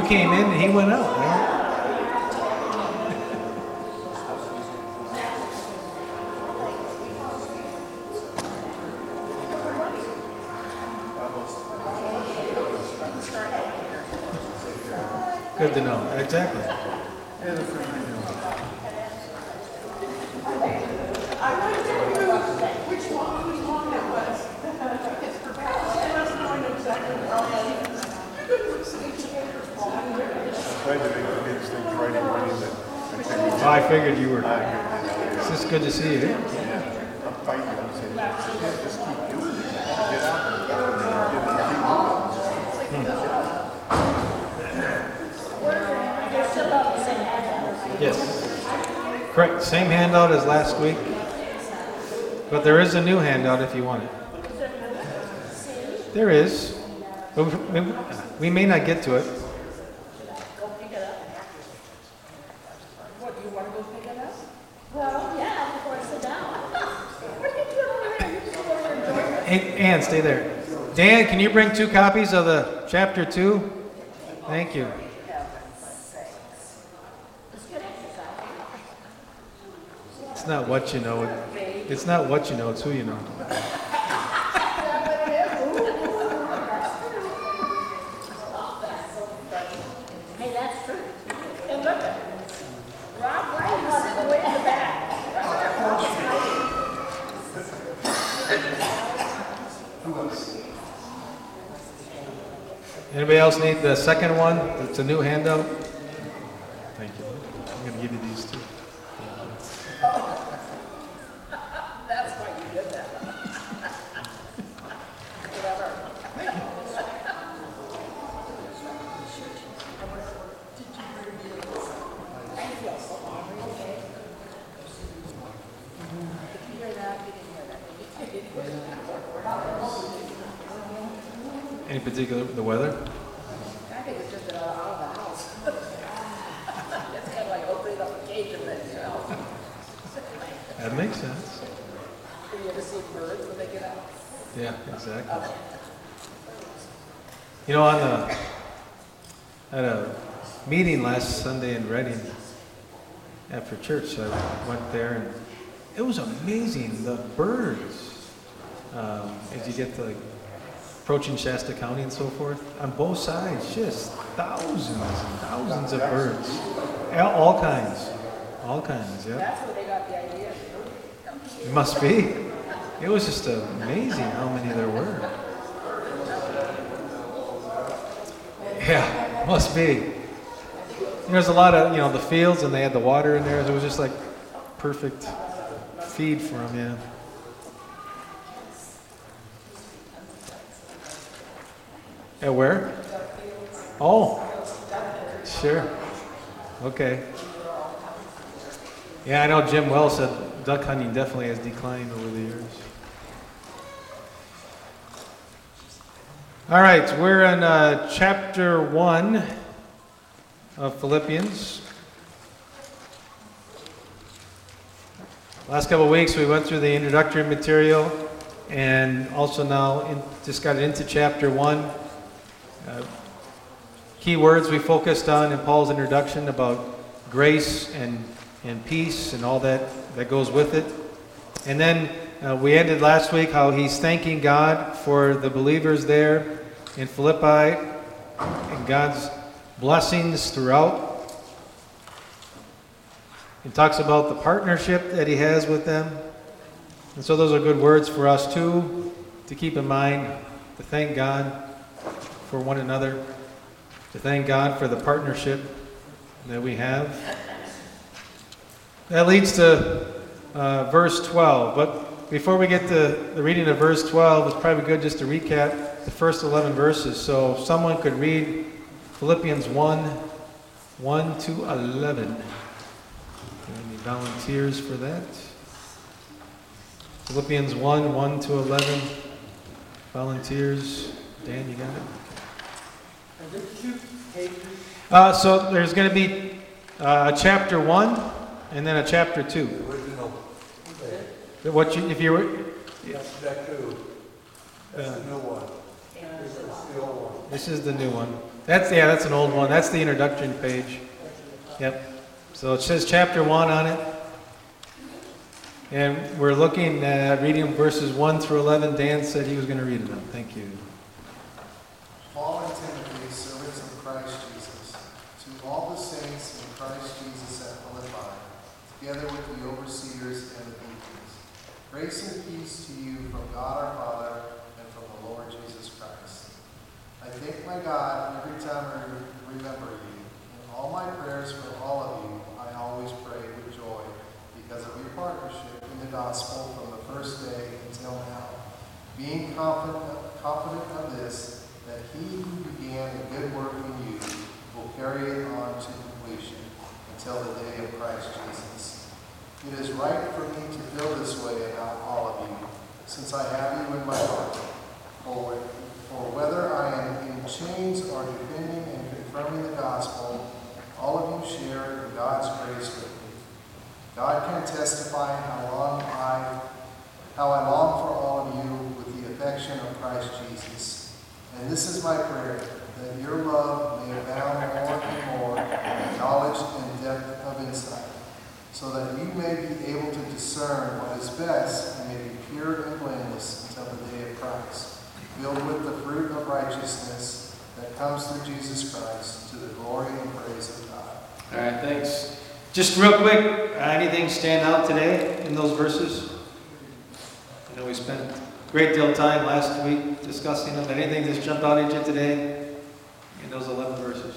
came in and he went out. Right? Good to know. Exactly. Oh, I figured you were. It's just good to see you. Yeah, I'm fighting. I'm saying, just keep doing it. Get out there. Yes. Correct. Same handout as last week. But there is a new handout if you want it. There is. But we may not get to it. Ann, stay there. Dan, can you bring 2 copies of the chapter 2? Thank you. It's not what you know. It's not what you know, it's who you know. Hey, that's true. And look, Rob White is sitting way in the back. Anybody else need the second one? It's a new handout. Thank you. I'm going to give you these 2. That's why you did that. Whatever. I feel so hungry, okay? Did you hear that? You didn't hear that. Any particular, the weather? I think it's just out of the house. It's kind of like opening up a cage of it, you know. That makes sense. You ever see birds when they get out? Yeah, exactly. Okay. You know, at a meeting last Sunday in Reading after church, I went there and it was amazing. The birds, as you get to like approaching Shasta County and so forth, on both sides, just thousands and thousands of birds. All kinds. All kinds, yeah. That's where they got the idea. It must be. It was just amazing how many there were. Yeah, must be. There's a lot of, the fields, and they had the water in there. So it was just like perfect feed for them, yeah. At where? Oh, sure. Okay. Yeah, I know Jim Wells said duck hunting definitely has declined over the years. All right, we're in chapter 1 of Philippians. Last couple of weeks we went through the introductory material and also now just got into chapter 1. Key words we focused on in Paul's introduction about grace and peace and all that goes with it. And then we ended last week how he's thanking God for the believers there in Philippi and God's blessings throughout. He talks about the partnership that he has with them. And so those are good words for us too, to keep in mind, to thank God for one another, to thank God for the partnership that we have. That leads to verse 12. But before we get to the reading of verse 12, it's probably good just to recap the first 11 verses. So if someone could read Philippians 1 to 11. Any volunteers for that? Philippians 1 to 11. Volunteers. Dan, you got it? So there's going to be a chapter 1 and then a chapter 2. The original. What you, if you were, That's that two. That's the new one. This is the old one. this is the new one. That's an old one. That's the introduction page. Yep. So it says chapter 1 on it. And we're looking at reading verses 1 through 11. Dan said he was going to read them. Thank you. Paul and Timothy, servants of Christ Jesus, to all the saints in Christ Jesus at Philippi, together with the overseers and the deacons. Grace and peace to you from God our Father and from the Lord Jesus Christ. I thank my God every time I remember you. In all my prayers for all of you, I always pray with joy because of your partnership in the gospel from the first day until now, being confident of this, that he who began a good work in you will carry it on to completion until the day of Christ Jesus. It is right for me to feel this way about all of you, since I have you in my heart. For whether I am in chains or defending and confirming the gospel, all of you share in God's grace with me. God can testify how I long for all of you with the affection of Christ Jesus. And this is my prayer, that your love may abound more and more in knowledge and depth of insight, so that you may be able to discern what is best and may be pure and blameless until the day of Christ, filled with the fruit of righteousness that comes through Jesus Christ to the glory and praise of God. All right, thanks. Just real quick, anything stand out today in those verses? I know we spent a great deal of time last week discussing them. Anything just jumped out at you today in those 11 verses?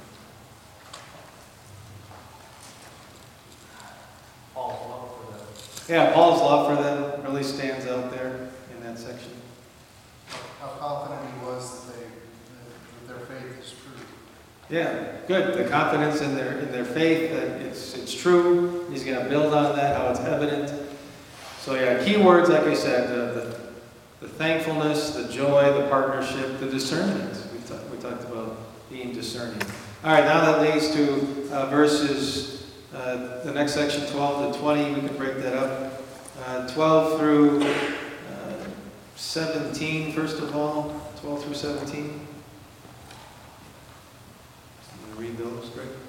Paul's love for them. Yeah, Paul's love for them really stands out there in that section. How confident he was that their faith is true. Yeah, good. The confidence in their faith that it's true. He's going to build on that, how it's evident. So yeah, key words, like I said, the thankfulness, the joy, the partnership, the discernment. We talked about being discerning. All right, now that leads to verses, the next section, 12 to 20. We can break that up. 12 through 17, first of all. 12 through 17. Read those, Greg? Okay.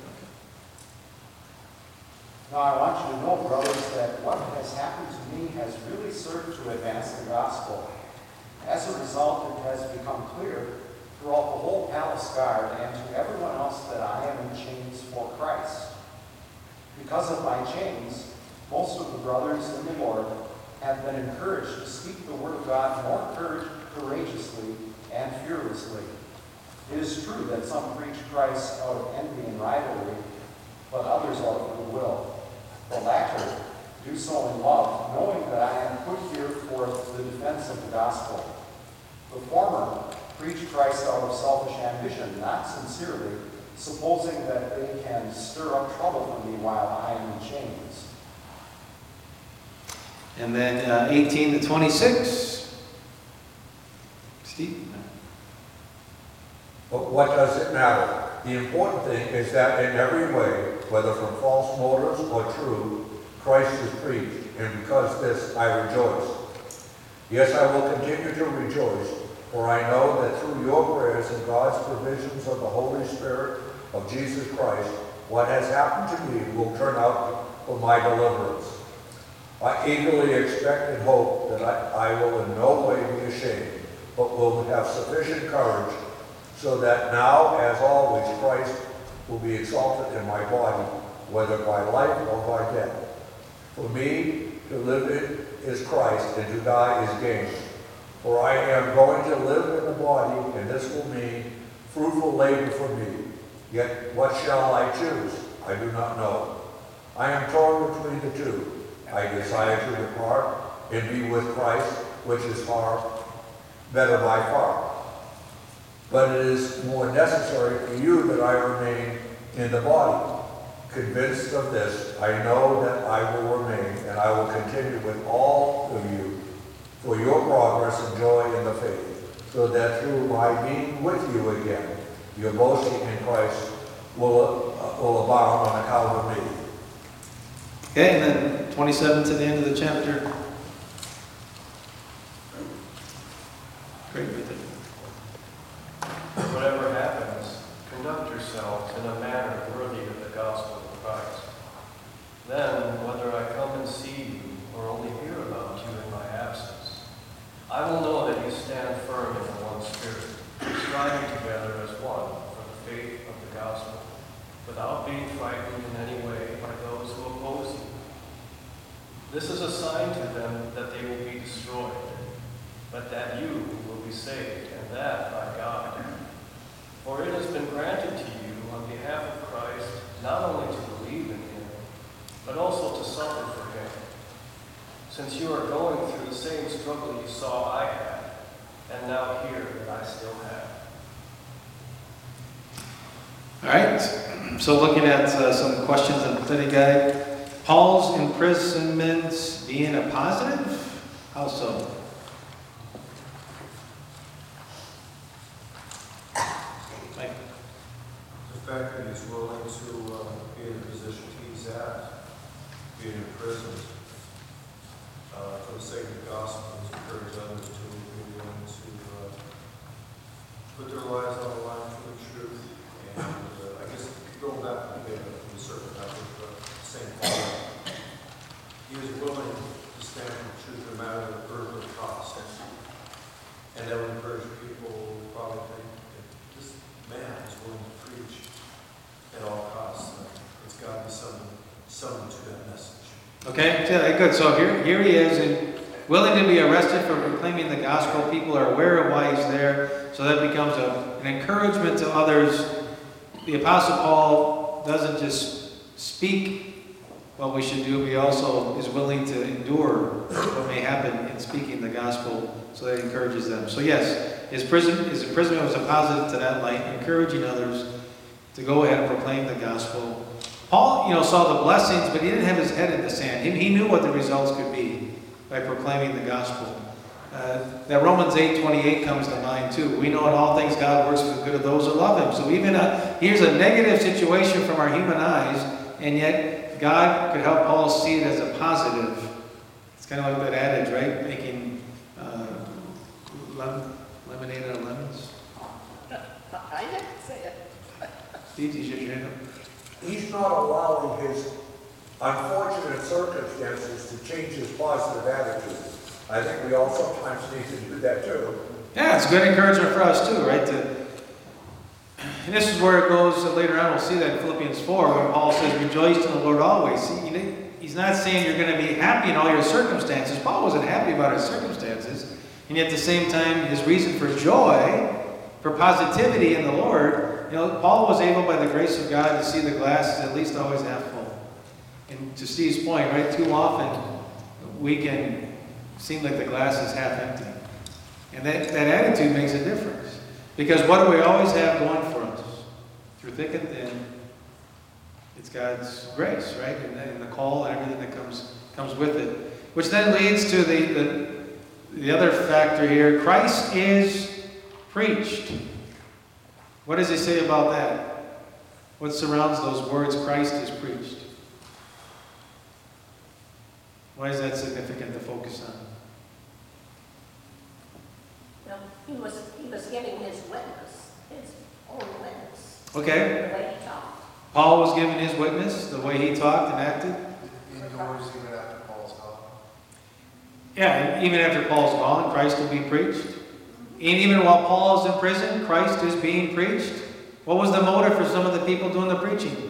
Now I want you to know, brothers, that what has happened to me has really served to advance the gospel. As a result, it has become clear throughout the whole palace guard and to everyone else that I am in chains for Christ. Because of my chains, most of the brothers in the Lord have been encouraged to speak the word of God more courageously and fearlessly. It is true that some preach Christ out of envy and rivalry, but others out of goodwill. The latter do so in love, knowing that I am put here for the defense of the gospel. The former preach Christ out of selfish ambition, not sincerely, supposing that they can stir up trouble for me while I am in chains. And then 18 to 26. Steve? But what does it matter? The important thing is that in every way, whether from false motives or true, Christ is preached, and because this I rejoice. Yes, I will continue to rejoice, for I know that through your prayers and God's provisions of the Holy Spirit of Jesus Christ, what has happened to me will turn out for my deliverance. I eagerly expect and hope that I will in no way be ashamed, but will have sufficient courage so that now, as always, Christ will be exalted in my body, whether by life or by death. For me, to live is Christ, and to die is gain. For I am going to live in the body, and this will mean fruitful labor for me. Yet what shall I choose? I do not know. I am torn between the two. I desire to depart and be with Christ, which is far better by far. But it is more necessary for you that I remain in the body. Convinced of this, I know that I will remain, and I will continue with all of you for your progress and joy in the faith, so that through my being with you again, your boasting in Christ will abound on account of me. Okay, and then 27 to the end of the chapter. Great, right there. Whatever happens, yourselves in a manner worthy of the gospel of Christ. Then, whether I come and see you or only hear about you in my absence, I will know that you stand firm in the one Spirit, striving together as one for the faith of the gospel, without being frightened in any way by those who oppose you. This is a sign to them that they will be destroyed, but that you will be saved, and that by God. For it has been granted to you on behalf of Christ not only to believe in him, but also to suffer for him, since you are going through the same struggle you saw I had, and now hear that I still have. All right, so looking at some questions in the study guide. Paul's imprisonment being a positive? How so? Mike? The fact that he's willing to be in the position he's at, being imprisoned, for the sake of the gospel, to encourage others to be willing to put their lives on the line for the truth. And I guess going back a bit from a certain level, St. Paul, he was willing to stand for the truth no matter the burden of cost. And that would encourage people who probably think that this man is willing to preach at all costs. It's got to be something to that message. Okay, yeah, good. So here he is, and willing to be arrested for proclaiming the gospel. People are aware of why he's there, so that becomes an encouragement to others. The Apostle Paul doesn't just speak what we should do, he also is willing to endure what may happen in speaking the gospel, so that it encourages them. So yes, his imprisonment was a positive to that light, encouraging others to go ahead and proclaim the gospel. Paul, saw the blessings, but he didn't have his head in the sand. He knew what the results could be by proclaiming the gospel. That Romans 8:28 comes to mind too. We know in all things God works for the good of those who love him. So even here's a negative situation from our human eyes, and yet God could help Paul see it as a positive. It's kind of like that adage, right? Making lemonade out of lemons. I didn't say it. Steve, you should your hand up. He's not allowing his unfortunate circumstances to change his positive attitude. I think we all sometimes need to do that too. Yeah, it's good encouragement for us too, right? And this is where it goes later on. We'll see that in Philippians 4 when Paul says, rejoice in the Lord always. See, he's not saying you're going to be happy in all your circumstances. Paul wasn't happy about his circumstances. And yet at the same time, his reason for joy, for positivity in the Lord, Paul was able by the grace of God to see the glass at least always half full. And to Steve's point, right, too often we can seem like the glass is half empty. And that attitude makes a difference. Because what do we always have going for us? Through thick and thin, it's God's grace, right? And the call and everything that comes with it. Which then leads to the other factor here. Christ is preached. What does he say about that? What surrounds those words, Christ is preached? Why is that significant to focus on? Well, he was giving his witness, his own witness. Okay. The way he talked. Paul was giving his witness, the way he talked and acted. In yours, even after Paul's gone. Yeah, even after Paul's gone, Christ will be preached. And even while Paul is in prison, Christ is being preached. What was the motive for some of the people doing the preaching?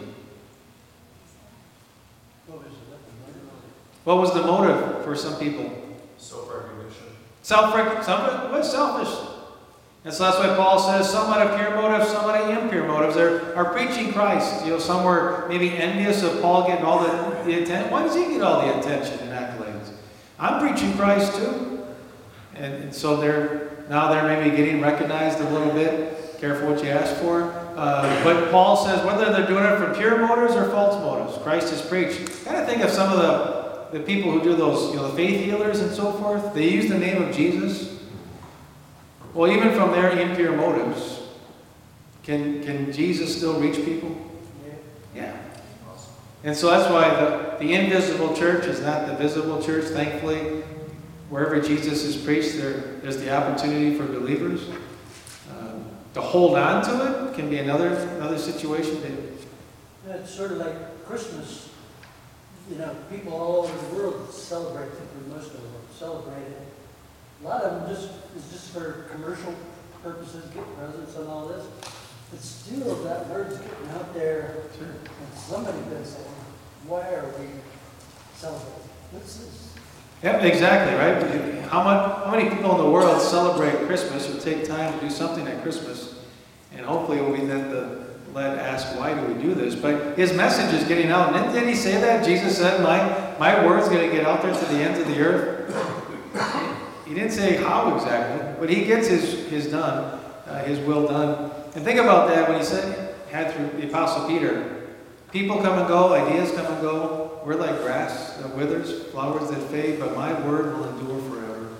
What was the motive for some people? Self-recognition. What's selfish? And so that's why Paul says some out of pure motives, some out of impure motives are preaching Christ. Some were maybe envious of Paul getting all the attention. Why does he get all the attention and accolades? I'm preaching Christ too. And so they're maybe getting recognized a little bit. Careful what you ask for. But Paul says whether they're doing it from pure motives or false motives, Christ is preached. Kind of think of some of the people who do those, the faith healers and so forth. They use the name of Jesus. Well, even from their impure motives, can Jesus still reach people? Yeah. And so that's why the invisible church is not the visible church. Thankfully, wherever Jesus is preached, there's the opportunity for believers. to hold on to it can be another situation. It's sort of like Christmas. You know, people all over the world celebrate it, or most of them celebrate it. A lot of them is just for commercial purposes, get presents and all this. But still, that word's getting out there, and somebody could say, why are we celebrating? What's this? Yep, exactly, right? How many people in the world celebrate Christmas or take time to do something at Christmas? And hopefully we'll be then led ask, why do we do this? But his message is getting out. And didn't he say that? Jesus said, my word's going to get out there to the ends of the earth. He didn't say how exactly, but he gets his will done. And think about that when he had through the Apostle Peter. People come and go, ideas come and go. We're like grass that withers, flowers that fade, but my word will endure forever.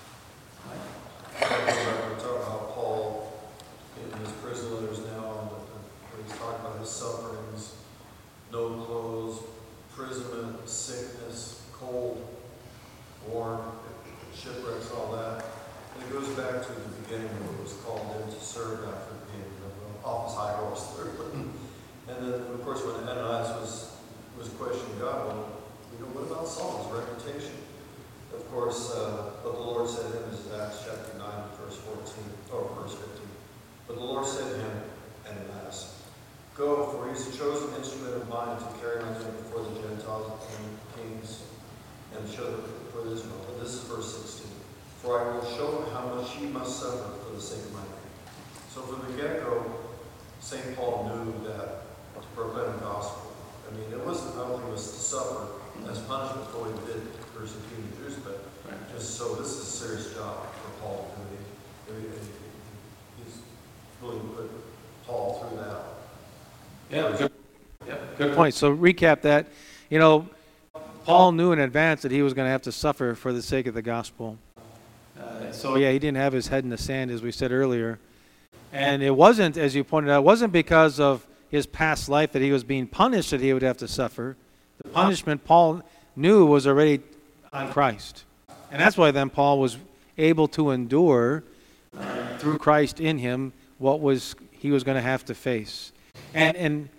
We're talking about Paul in his prison letters now, where he's talking about his sufferings, no clothes, imprisonment, sickness, cold, war, shipwrecks, all that. And it goes back to the beginning where it was called in to serve after being office high horse. And then, of course, when Ananias was questioning God, well, what about Saul's reputation? Of course, but the Lord said to him, this is Acts chapter 9, verse 14, or verse 15. But the Lord said to him, Ananias, go, for he is a chosen instrument of mine to carry my name before the Gentiles and kings and show them for Israel. But this is verse 16. For I will show him how much he must suffer for the sake of my name. So from the get-go, St. Paul knew that to proclaim the gospel. I mean, it wasn't only was to suffer as punishment for what he did to persecute the Jews, but just so this is a serious job for Paul to do. He's really put Paul through that. Good point. So recap that. Paul knew in advance that he was going to have to suffer for the sake of the gospel. He didn't have his head in the sand, as we said earlier. And it wasn't, as you pointed out, it wasn't because of his past life that he was being punished that he would have to suffer. The punishment Paul knew was already on Christ. And that's why then Paul was able to endure through Christ in him what he was going to have to face. And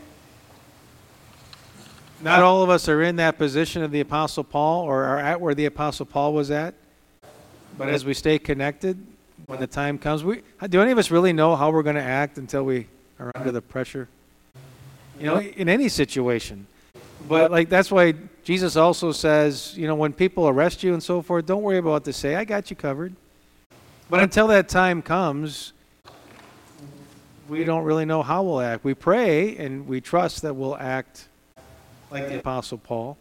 not all of us are in that position of the Apostle Paul or are at where the Apostle Paul was at. But as we stay connected, when the time comes, do any of us really know how we're going to act until we are under the pressure? In any situation. But that's why Jesus also says, when people arrest you and so forth, don't worry about what to say. I got you covered. But until that time comes, we don't really know how we'll act. We pray and we trust that we'll act like the Apostle Paul.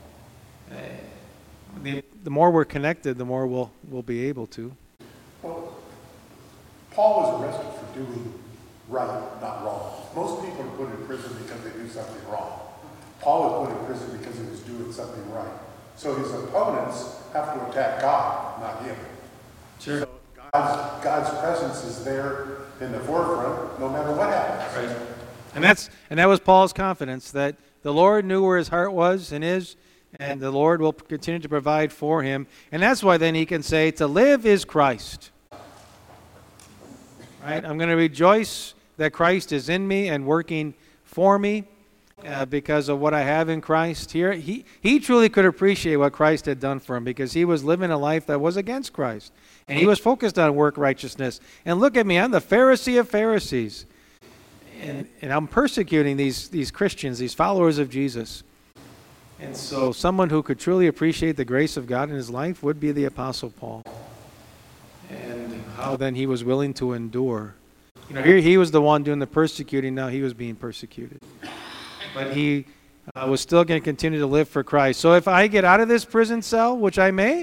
The more we're connected, the more we'll be able to. Well, Paul was arrested for doing right, not wrong. Most people are put in prison because they do something wrong. Paul was put in prison because he was doing something right. So his opponents have to attack God, not him. Sure. So God's presence is there in the forefront no matter what happens. Right. And that was Paul's confidence that the Lord knew where his heart was and is, and the Lord will continue to provide for him. And that's why then he can say, to live is Christ. Right? I'm going to rejoice that Christ is in me and working for me because of what I have in Christ here. He truly could appreciate what Christ had done for him because he was living a life that was against Christ. And he was focused on work righteousness. And look at me, I'm the Pharisee of Pharisees. And I'm persecuting these Christians, these followers of Jesus. And so someone who could truly appreciate the grace of God in his life would be the Apostle Paul. And how then he was willing to endure. Here he was the one doing the persecuting, now he was being persecuted. But he was still going to continue to live for Christ. So if I get out of this prison cell, which I may,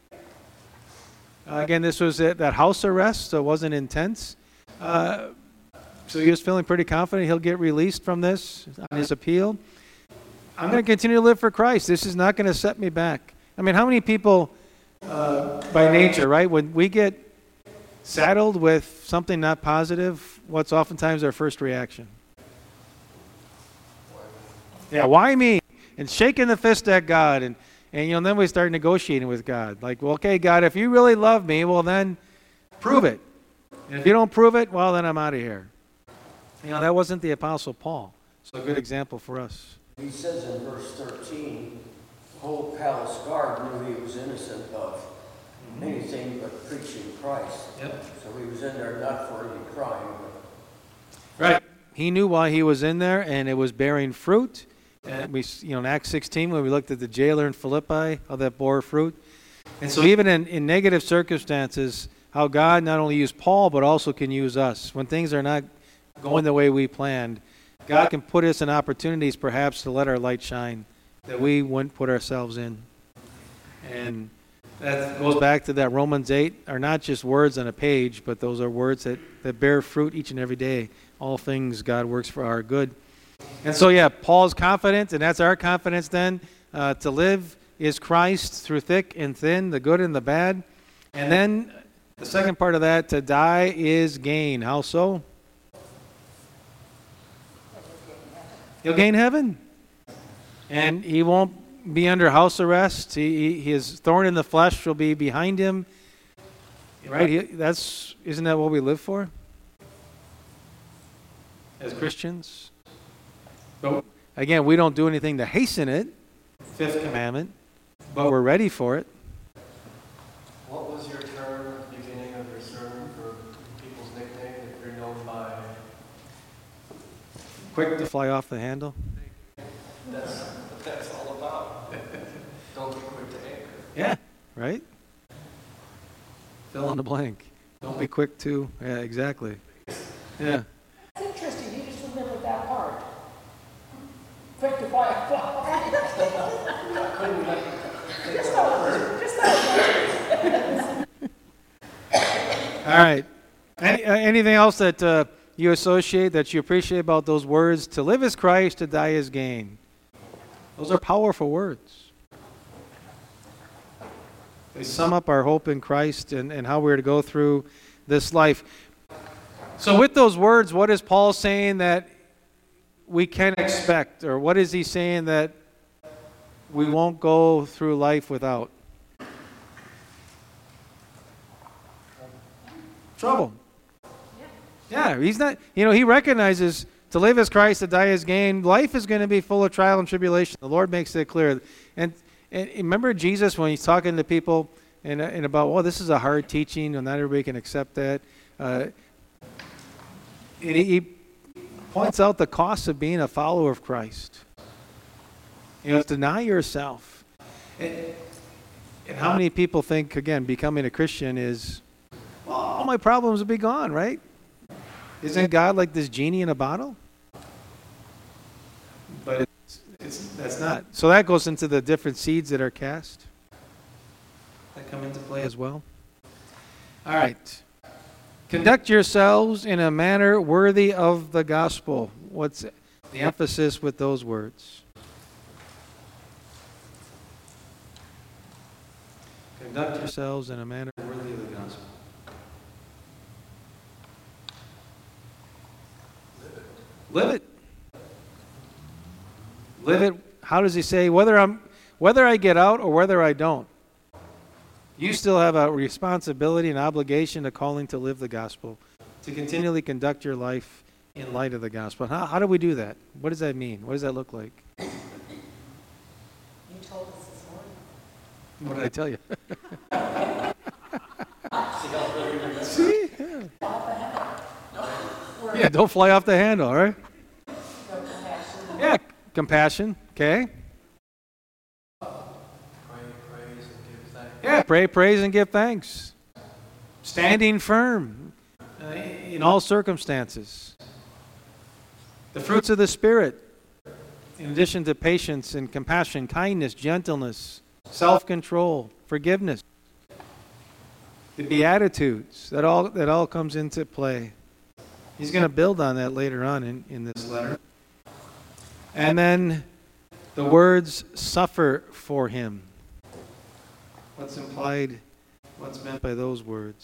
again, this was that house arrest, so it wasn't intense. So he was feeling pretty confident he'll get released from this on his appeal. I'm going to continue to live for Christ. This is not going to set me back. I mean, how many people by nature, right, when we get saddled with something not positive, what's oftentimes our first reaction? Yeah, why me? And shaking the fist at God. And then we start negotiating with God. Like, well, okay, God, if you really love me, well, then prove it. And if you don't prove it, well, then I'm out of here. You know, that wasn't the Apostle Paul. So a good example for us. He says in verse 13, the whole palace guard knew he was innocent of anything but preaching Christ. Yep. So he was in there not for any crime, but Right. He knew why he was in there, and it was bearing fruit. And we, you know, in Acts 16, when we looked at the jailer in Philippi, how that bore fruit. And so even in negative circumstances, how God not only used Paul, but also can use us. When things are not going the way we planned, God can put us in opportunities perhaps to let our light shine that we wouldn't put ourselves in. And that goes back to that Romans 8, are not just words on a page, but those are words that bear fruit each and every day. All things God works for our good. And so, yeah, Paul's confident, and that's our confidence then. To live is Christ through thick and thin, the good and the bad. And then the second part of that, to die is gain. How so? He'll gain heaven. And he won't be under house arrest. His thorn in the flesh will be behind him. Right? Isn't that what we live for? As Christians? But again, we don't do anything to hasten it. Fifth commandment. But we're ready for it. What was your term at the beginning of your sermon for people's nickname that you're known by? Quick to fly off the handle. That's what that's all about. Don't be quick to anger. Yeah, right? Fill in the blank. Don't be quick to. Yeah, exactly. Yeah. It's interesting, you just remembered that part. Quick to fly. Just All right. Anything else that you associate, that you appreciate about those words? To live is Christ, to die is gain. Those are powerful words. They sum up our hope in Christ and how we're to go through this life. So with those words, what is Paul saying that we can expect? Or what is he saying that we won't go through life without? Trouble. Yeah, he's not, he recognizes to live as Christ, to die as gain. Life is going to be full of trial and tribulation. The Lord makes it clear. And remember Jesus when he's talking to people and about, well, this is a hard teaching, and not everybody can accept that. And he points out the cost of being a follower of Christ. Deny yourself. And how many people think, again, becoming a Christian is, well, all my problems will be gone, right? Isn't God like this genie in a bottle? But that's not. So that goes into the different seeds that are cast. That come into play as well. All right. Conduct yourselves in a manner worthy of the gospel. What's the emphasis with those words? Conduct yourselves in a manner worthy of the gospel. Live it. Live it. How does he say? Whether I get out or whether I don't, you still have a responsibility and obligation, a calling to live the gospel, to continually conduct your life in light of the gospel. How do we do that? What does that mean? What does that look like? You told us this morning. What did I tell you? See? Yeah, don't fly off the handle, all right? Yeah, compassion, okay? Yeah, pray, praise, and give thanks. Standing firm in all circumstances. The fruits of the Spirit, in addition to patience and compassion, kindness, gentleness, self-control, forgiveness. The Beatitudes, that all comes into play. He's going to build on that later on in this letter. And then the words, suffer for him. What's implied? What's meant by those words?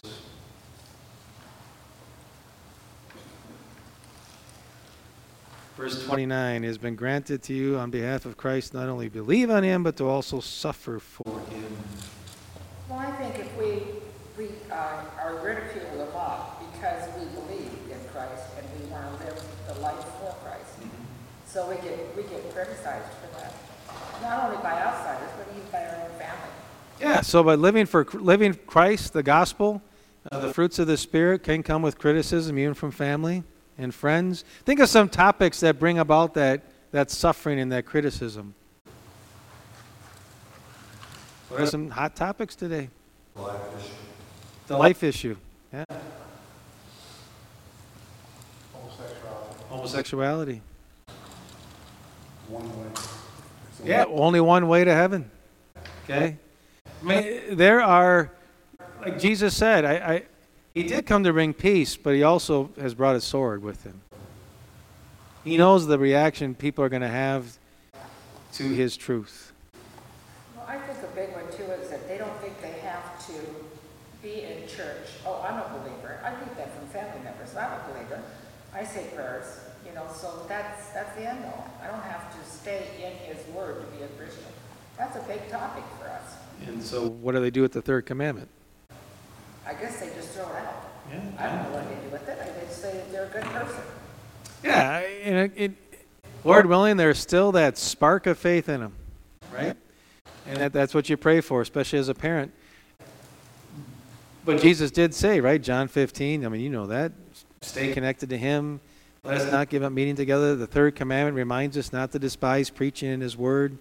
Verse 29, it has been granted to you on behalf of Christ not only believe on him, but to also suffer for him. Well, I think if we are ridiculed a lot because we believe in Christ and we want to live the life for Christ. So we get criticized for that. Not only by outsiders, but even by our own family. Yeah, so by living Christ, the gospel, the fruits of the Spirit can come with criticism, even from family and friends. Think of some topics that bring about that suffering and that criticism. What are some hot topics today? Life issue. The life issue. Yeah. Homosexuality. One way. Yeah, only one way to heaven. Okay? I mean, there are, like Jesus said, he did come to bring peace, but he also has brought a sword with him. He knows the reaction people are going to have to his truth. Well, I think a big one too is that they don't think they have to be in church. Oh, I'm a believer. I get that from family members. I'm a believer. I say prayers, so that's the end all. I don't have to stay in his word to be a Christian. That's a big topic for us. And so what do they do with the third commandment? I guess they just throw it out. Yeah. I don't know what they do with it. They say they're a good person. Yeah, and Lord willing, there's still that spark of faith in them, right? And that's what you pray for, especially as a parent. But Jesus did say, right, John 15, I mean, you know that. Stay connected to him. Let us not give up meeting together. The third commandment reminds us not to despise preaching in his word.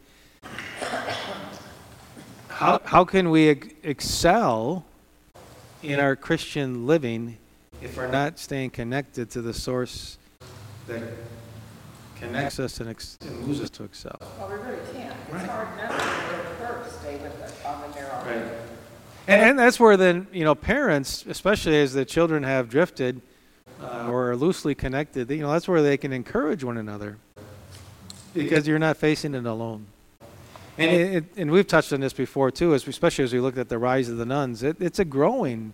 How can we excel in our Christian living if we're not staying connected to the source that connects us and moves us to excel? Well, we really can't. It's Right. hard enough to stay with us on the narrow road. Right. And that's where then, parents, especially as the children have drifted or are loosely connected, that's where they can encourage one another because you're not facing it alone. And we've touched on this before too, especially as we looked at the rise of the nuns. It's a growing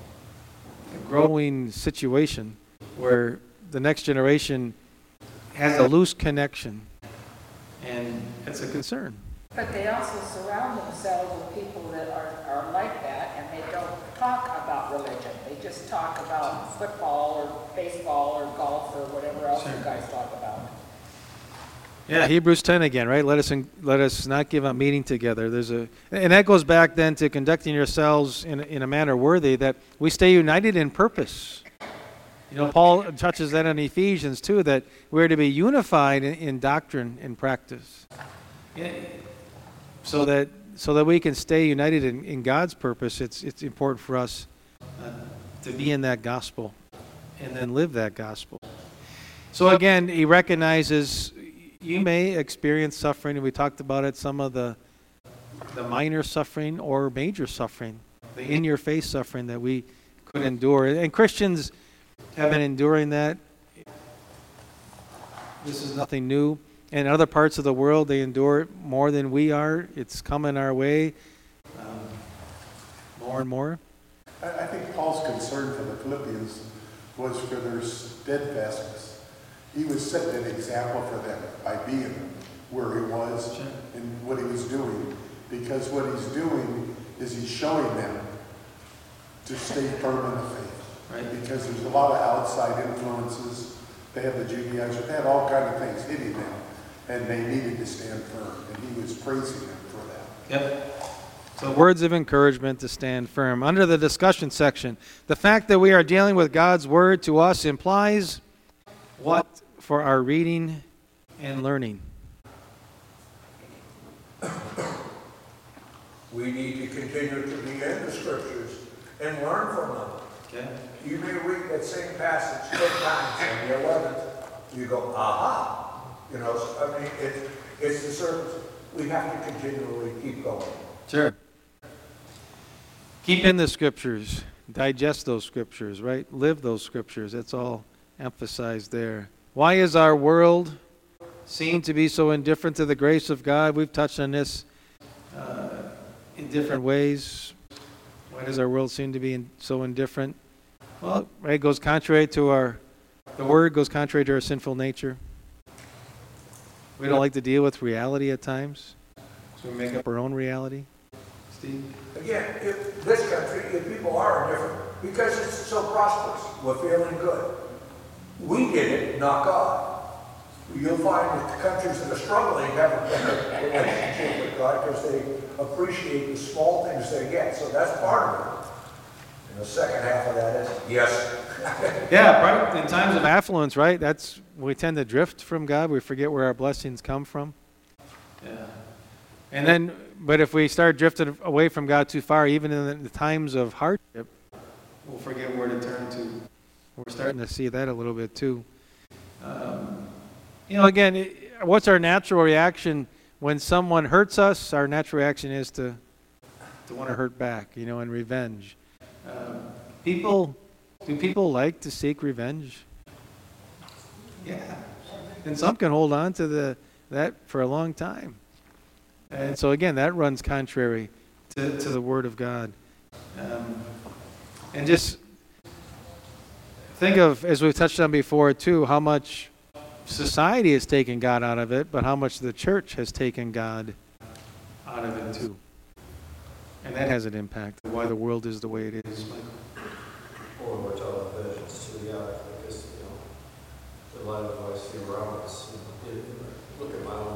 situation where the next generation has a loose connection, and it's a concern. But they also surround themselves with people that are like that, and they don't talk about religion. They just talk about football or baseball or golf or whatever else you guys talk about. Yeah, Hebrews 10 again, right? Let us not give up meeting together. And that goes back then to conducting yourselves in a manner worthy, that we stay united in purpose. Paul touches that in Ephesians too, that we're to be unified in doctrine and practice. Yeah. So that we can stay united in God's purpose, it's important for us to be in that gospel and then live that gospel. So again, he recognizes you may experience suffering, and we talked about it, some of the minor suffering or major suffering, the in-your-face suffering that we could endure. And Christians have been enduring that. This is nothing new. In other parts of the world, they endure it more than we are. It's coming our way more and more. I think Paul's concern for the Philippians was for their steadfastness. He was setting an example for them by being where he was and what he was doing. Because what he's doing is he's showing them to stay firm in the faith. Right? Because there's a lot of outside influences. They have the Judaizers. They have all kinds of things hitting them. And they needed to stand firm. And he was praising them for that. Yep. So words of encouragement to stand firm. Under the discussion section, the fact that we are dealing with God's word to us implies what for our reading and learning? We need to continue to be in the scriptures and learn from them. Okay. You may read that same passage 10 times, and the 11th, you go, aha. It's the service. We have to continually keep going. Sure. Keep in the scriptures. Digest those scriptures, right? Live those scriptures. That's all emphasized there. Why is our world seen to be so indifferent to the grace of God? We've touched on this in different ways. Why does our world seem to be so indifferent? Well, right, it goes contrary to the word goes contrary to our sinful nature. We don't like to deal with reality at times, so we make up our own reality. Steve? Again, if this country, if people are indifferent, because it's so prosperous. We're feeling good. We did it, not God. You'll find that the countries that are struggling have a better relationship with God because they appreciate the small things they get. So that's part of it. And the second half of that is, yes. Yeah, right. In times of affluence, right? That's we tend to drift from God. We forget where our blessings come from. Yeah. And then, but if we start drifting away from God too far, even in the times of hardship, we'll forget where to turn to. We're starting to see that a little bit too. Again, what's our natural reaction when someone hurts us? Our natural reaction is to want to hurt back, and revenge. Do people like to seek revenge? Yeah. And some can hold on to that for a long time. And so again, that runs contrary to the Word of God. And just think of, as we've touched on before too, how much society has taken God out of it, but how much the church has taken God out of it too. And that has an impact on why the world is the way it is. Or we're talking about vengeance too, yeah, I guess, a lot of what I see around us, look at my own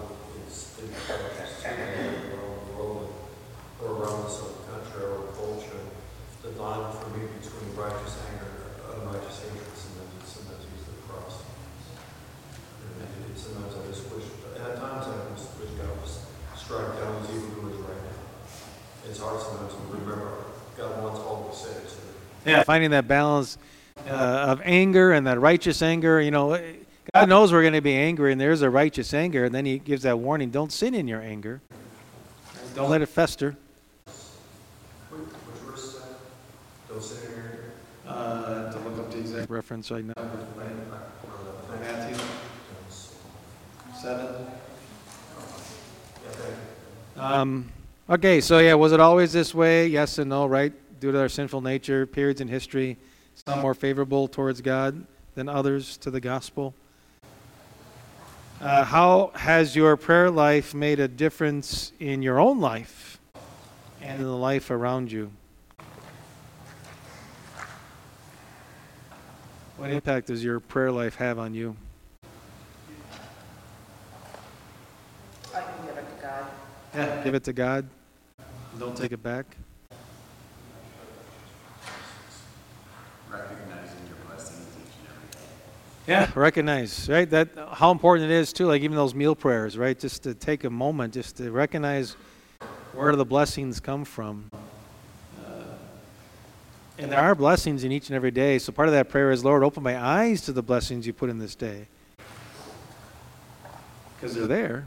world or around us in the country or culture, the line for me between righteous anger and unrighteous anger is sometimes use the cross. And sometimes I just wish, at times I just wish God was strike down these evildoers right now. It's hard sometimes to remember God wants all the saints. Yeah, finding that balance of anger and that righteous anger. God knows we're going to be angry, and there's a righteous anger, and then he gives that warning, don't sin in your anger. Don't let it fester. Which verse is that? Don't sin in your anger? To look up the exact reference right now. Matthew 7. Okay, so yeah, was it always this way? Yes and no, right? Due to our sinful nature, periods in history, some more favorable towards God than others to the gospel. How has your prayer life made a difference in your own life and in the life around you? What impact does your prayer life have on you? I can give it to God. Yeah, give it to God. Don't take it back. Recognizing your blessings each and every day. Yeah, recognize, right? That how important it is too, like even those meal prayers, right? Just to take a moment, just to recognize where the blessings come from. And there are blessings in each and every day. So part of that prayer is, Lord, open my eyes to the blessings you put in this day. Because they're there.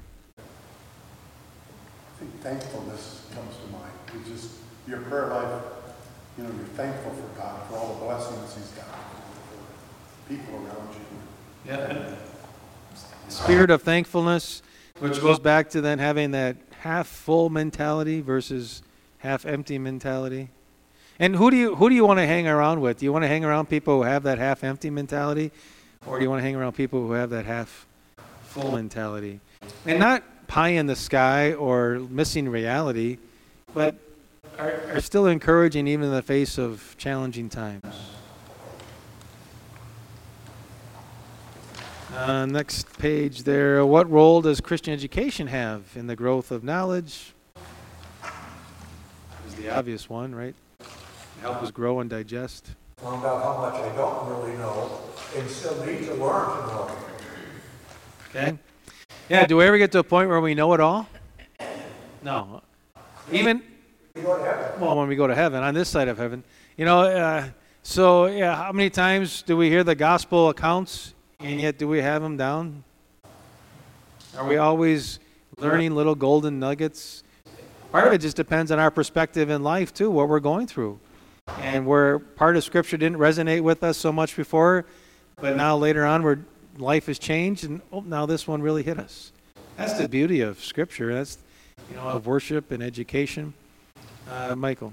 I think thankfulness comes to mind. It's just your prayer life, you're thankful for God, for all the blessings he's got, for people around you. Yeah. Spirit of thankfulness, which goes back to then having that half full mentality versus half empty mentality. And who do you want to hang around with? Do you want to hang around people who have that half empty mentality, or do you want to hang around people who have that half full mentality? And not pie in the sky or missing reality, but are still encouraging even in the face of challenging times. Next page there. What role does Christian education have in the growth of knowledge? Is the obvious one, right? Help us grow and digest. Found out how much I don't really know and still need to learn to know. Okay? Yeah, do we ever get to a point where we know it all? No. Even when we go to heaven, on this side of heaven. So how many times do we hear the gospel accounts, and yet do we have them down? Are we always learning little golden nuggets? Part of it just depends on our perspective in life, too, what we're going through. And where part of Scripture didn't resonate with us so much before, but now later on where life has changed, and now this one really hit us. That's the beauty of Scripture. That's, of worship and education. Michael.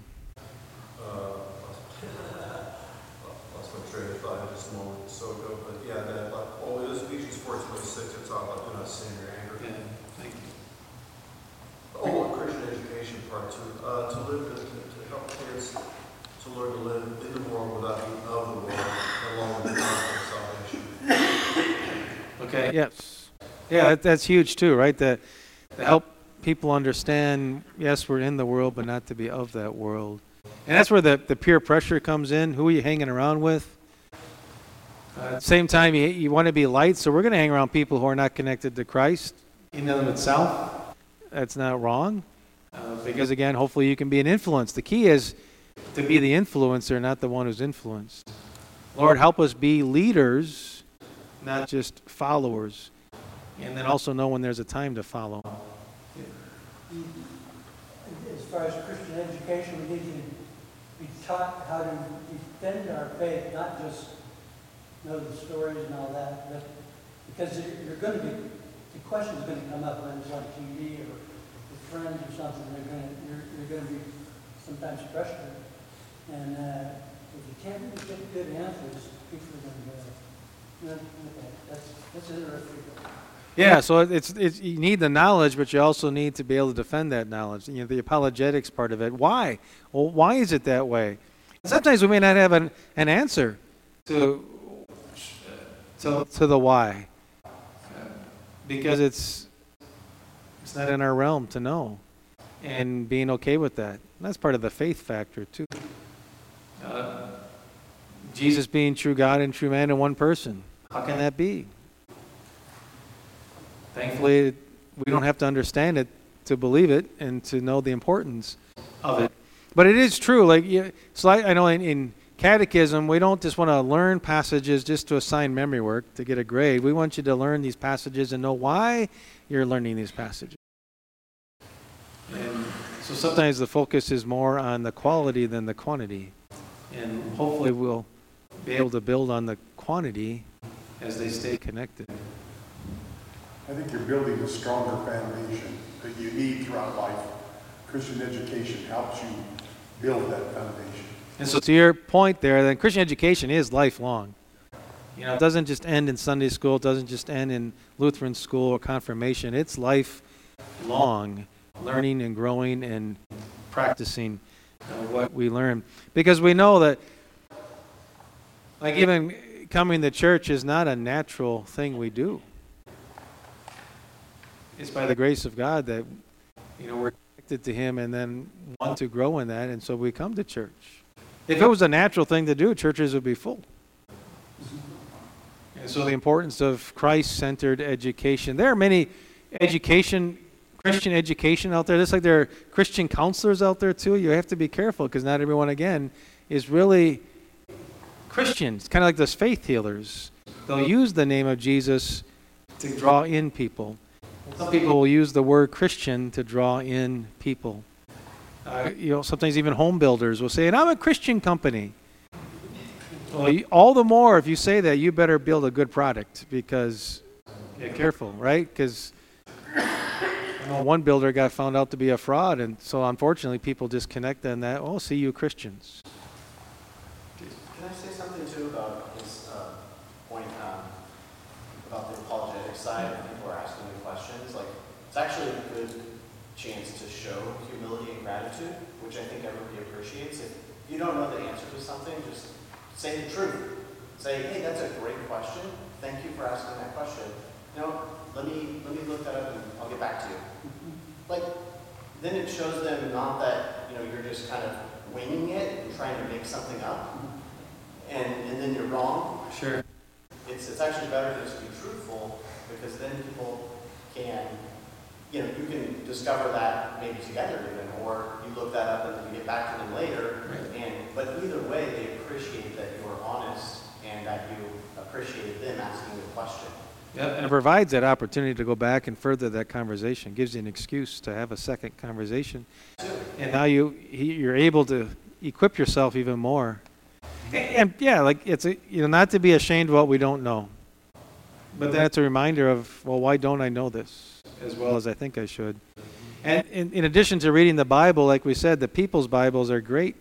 Lost my train of thought just a moment so ago, but yeah, it was Ephesians 4:26. It's all about do not sin in your anger. Yeah, thank you. The whole Christian education part too. To live, to help kids to learn to live in the world Okay, yes. Yeah, that's huge too, right? To help people understand, yes, we're in the world, but not to be of that world. And that's where the peer pressure comes in. Who are you hanging around with? At the same time, you want to be light, so we're going to hang around people who are not connected to Christ in and of itself. That's not wrong. Because again, hopefully you can be an influence. The key is to be the influencer, not the one who's influenced. Lord, help us be leaders, not just followers. And then also know when there's a time to follow. As far as Christian education, we need to be taught how to defend our faith, not just know the stories and all that, but because you're going to be, the question's going to come up when it's on TV or with friends or something. You're going to be sometimes pressured, and if you can't really get good answers, people are going to go, okay, that's interesting. Yeah, so it's you need the knowledge, but you also need to be able to defend that knowledge. You know, the apologetics part of it. Why? Well, why is it that way? Sometimes we may not have an answer to the why, because it's not in our realm to know, and being okay with that. And that's part of the faith factor too. Jesus being true God and true man in one person. How can that be? Thankfully, we don't have to understand it to believe it and to know the importance of it. But it is true. I know in catechism, we don't just want to learn passages just to assign memory work to get a grade. We want you to learn these passages and know why you're learning these passages. And so sometimes the focus is more on the quality than the quantity. And hopefully we'll be able to build on the quantity as they stay connected. I think you're building a stronger foundation that you need throughout life. Christian education helps you build that foundation. And so to your point there, then Christian education is lifelong. You know, it doesn't just end in Sunday school. It doesn't just end in Lutheran school or confirmation. It's lifelong, learning and growing and practicing what we learn. Because we know that, like, even coming to church is not a natural thing we do. It's by the grace of God that, you know, we're connected to Him and then want to grow in that, and so we come to church. If it was a natural thing to do, churches would be full. And so the importance of Christ-centered education. There are many Christian education out there, just like there are Christian counselors out there too. You have to be careful because not everyone, again, is really Christian. It's kind of like those faith healers. They'll use the name of Jesus to draw in people. Some people will use the word Christian to draw in people. Sometimes even home builders will say, and I'm a Christian company. Well, all the more if you say that, you better build a good product because, get careful, right? Because one builder got found out to be a fraud, and so unfortunately people disconnect on that. Oh, see you Christians. Can I say something too about his point about the apologetic side when people are asking the questions? Like, it's actually a good chance to show humility and gratitude, which I think everybody appreciates. If you don't know the answer to something, just say the truth. Say, hey, that's a great question. Thank you for asking that question. Let me look that up and I'll get back to you. Like, then it shows them not that, you're just kind of winging it and trying to make something up, and then you're wrong. Sure. It's actually better to just be truthful, because then people can, you can discover that maybe together even, or you look that up and then you get back to them later. Right. But either way, they appreciate that you were honest and that you appreciated them asking the question. Yeah, and it provides that opportunity to go back and further that conversation. Gives you an excuse to have a second conversation. And now you're able to equip yourself even more. And yeah, like it's not to be ashamed of what we don't know. But that's a reminder of, well, why don't I know this as well as I think I should? And in addition to reading the Bible, like we said, the people's Bibles are great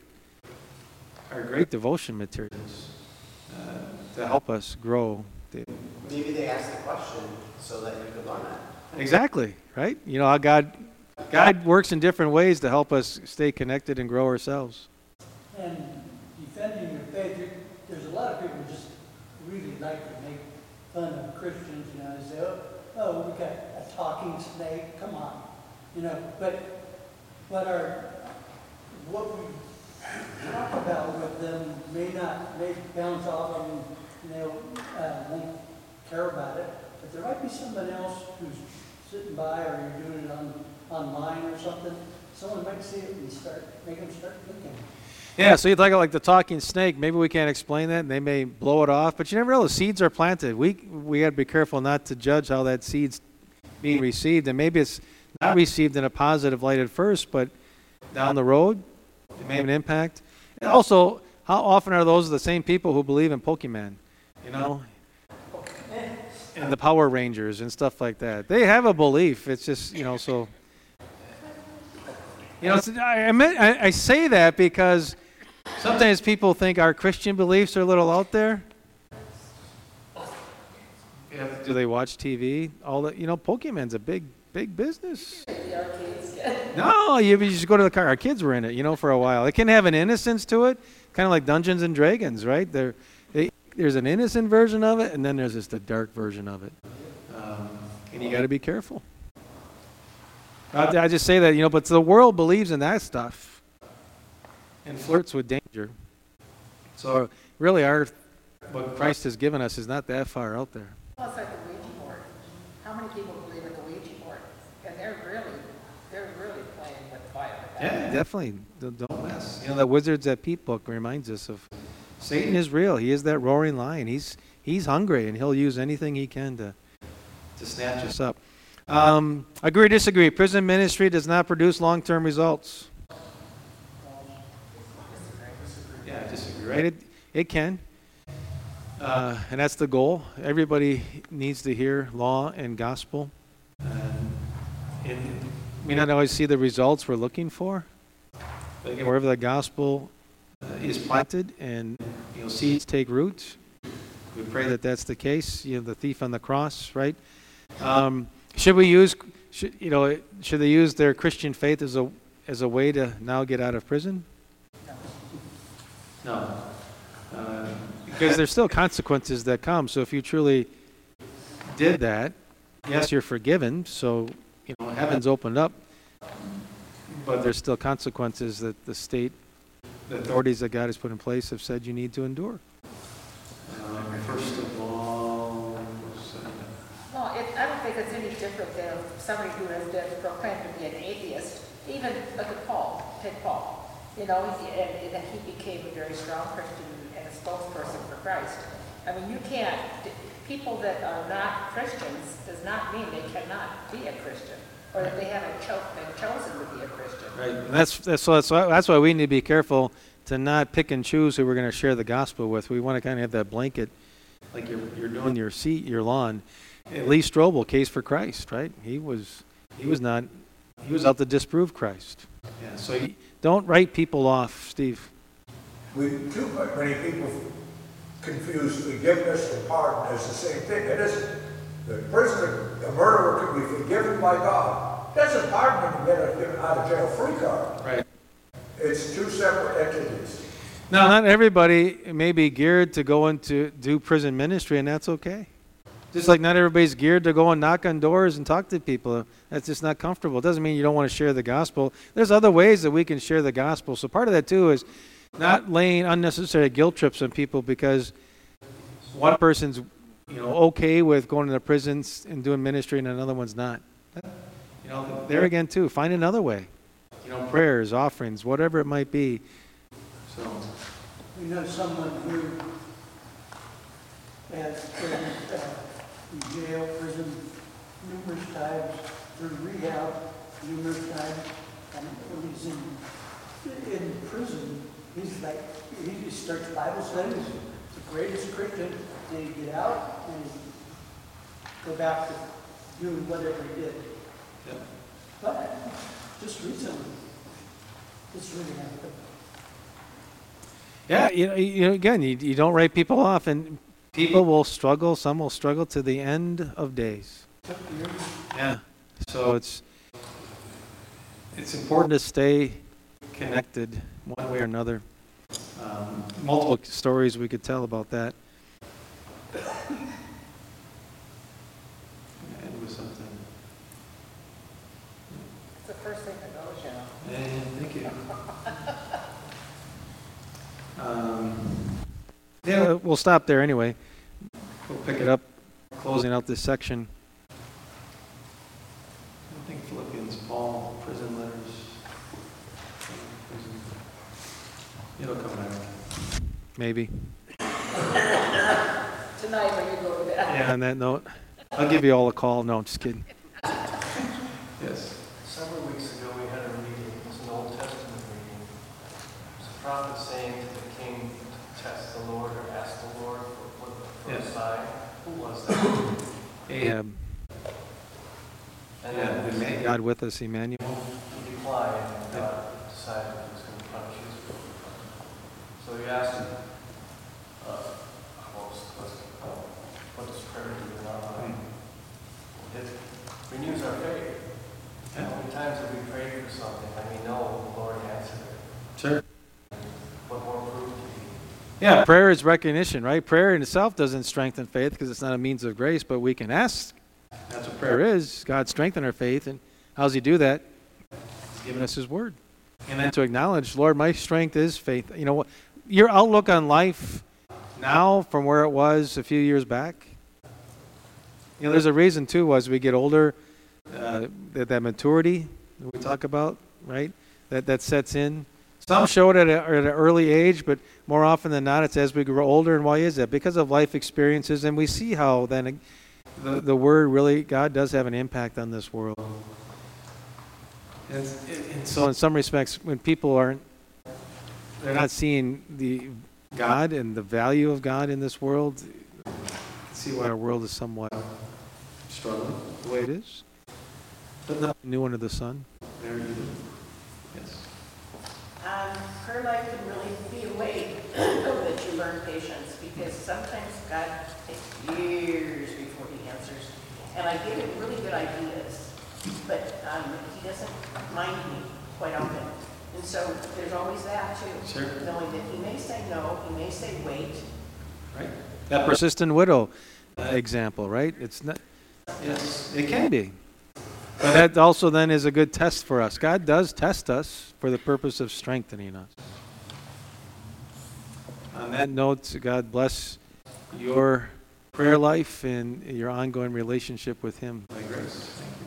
devotion materials to help us grow. Maybe they ask the question so that you can learn that. Exactly, right? How God works in different ways to help us stay connected and grow ourselves. And defending your faith, there's a lot of people who just really like to make fun of Christians, you know, they say, oh, we got a talking snake, come on. You know, but what we talk about with them may bounce off them, and they won't care about it. But there might be somebody else who's sitting by, or you're doing it online or something. Someone might see it and make them start thinking. Yeah, so you talk like the talking snake. Maybe we can't explain that, and they may blow it off. But you never know. The seeds are planted. We got to be careful not to judge how that seed's being received, and maybe it's not received in a positive light at first, but down the road, it may have an impact. And also, how often are those the same people who believe in Pokemon? You know, and the Power Rangers and stuff like that. They have a belief. It's just, you know, so. You know, I say that because sometimes people think our Christian beliefs are a little out there. Yeah. Do they watch TV? All that, you know, Pokemon's a big business. The arcades get. No, you just go to the car. Our kids were in it, you know, for a while. It can have an innocence to it, kind of like Dungeons and Dragons, right? There's an innocent version of it, and then there's just a dark version of it. And you got to be careful. I just say that, you know, but the world believes in that stuff and flirts with danger. So really, what Christ has given us is not that far out there. Well, it's like the Ouija board. How many people believe in the Ouija board? And they're really playing with fire. Yeah, definitely. Don't mess. You know, that Wizards at Pete book reminds us of Satan is real. He is that roaring lion. He's hungry, and he'll use anything he can to snatch us up. Agree or disagree? Prison ministry does not produce long-term results. Yeah, disagree, right? It can. And that's the goal. Everybody needs to hear law and gospel. And we not always see the results we're looking for. But again, wherever the gospel is planted and, you know, seeds take root, we pray that that's the case. You know, the thief on the cross, right? Should they use their Christian faith as a way to now get out of prison? No. Because there's still consequences that come. So if you truly did that, yes, you're forgiven. So, you know, heaven's opened up. But there's still consequences that the authorities that God has put in place have said you need to endure. First of all, I don't think it's any different than somebody who has been proclaimed to be an atheist. Even look at Paul. Take Paul. You know, and he became a very strong Christian and a spokesperson for Christ. I mean, you can't. People that are not Christians does not mean they cannot be a Christian, or that they haven't been chosen to be a Christian. Right. That's why we need to be careful to not pick and choose who we're going to share the gospel with. We want to kind of have that blanket, like you're doing your lawn. Lee Strobel, Case for Christ, right? He was out to disprove Christ. Yeah. So don't write people off, Steve. Too many people confuse forgiveness and pardon as the same thing. It isn't. The prisoner, the murderer, can be forgiven by God. Doesn't pardon him to get an out of jail free card. Right. It's two separate entities. Now, not everybody may be geared to go into do prison ministry, and that's okay. Just like not everybody's geared to go and knock on doors and talk to people. That's just not comfortable. It doesn't mean you don't want to share the gospel. There's other ways that we can share the gospel. So part of that, too, is not laying unnecessary guilt trips on people because one person's, you know, okay with going to the prisons and doing ministry and another one's not. You know, there again, too, find another way. You know, prayers, offerings, whatever it might be. So we know someone who has been in jail, prison numerous times, through rehab numerous times, and when he's in prison, he just starts Bible studies. He's the greatest Christian. Then he get out and go back to doing whatever he did. Yep. But just recently, it's really happened. Yeah, you know, again, you don't write people off, and people will struggle. Some will struggle to the end of days. Yeah. So it's important to stay connected one way or another. Multiple stories we could tell about that. the first thing that goes, you know. Thank you. Yeah, we'll stop there anyway. We'll pick it up, closing out this section. I think Philippians, Paul, prison letters. It'll come back. Maybe. Tonight when you go to bed. Yeah, on that note, I'll give you all a call. No, I'm just kidding. Yes. Several weeks ago, we had a reading. It was an Old Testament reading. It was a prophet saying to the king to test the Lord or ask the Lord for a Yes. sign. Who was that? Ahab. And Yeah, then God with us, Emmanuel. he declined, and God decided he was going to punish Israel. So he asked him, what does prayer do in our life? It renews our faith. Yeah. How many times have we prayed for something and we know the Lord answered it? Sure. What more proof do you need? Yeah, prayer is recognition, right? Prayer in itself doesn't strengthen faith because it's not a means of grace, but we can ask. That's what prayer is. God strengthen our faith. And how does he do that? He's given us his word. And then to acknowledge, Lord, my strength is faith. You know what? Your outlook on life now from where it was a few years back. You know, there's a reason too, as we get older, that maturity that we talk about, right? That sets in. Some show it at an early age, but more often than not, it's as we grow older. And why is that? Because of life experiences, and we see how then the Word really, God does have an impact on this world. And so in some respects, when people they're not seeing the God and the value of God in this world, you can see why our world is somewhat struggling the way it is. But nothing new under the sun. There you go. Yes. Prayer life can really be a way that you learn patience, because sometimes God takes years before he answers. And I give him really good ideas, but he doesn't mind me quite often. And so there's always that too. Sure. Knowing that he may say no, he may say wait. Right. That persistent widow example, right? It's not. Yes, it can be. But that also then is a good test for us. God does test us for the purpose of strengthening us. On that note, God bless your prayer life and your ongoing relationship with him. By grace. Thank you.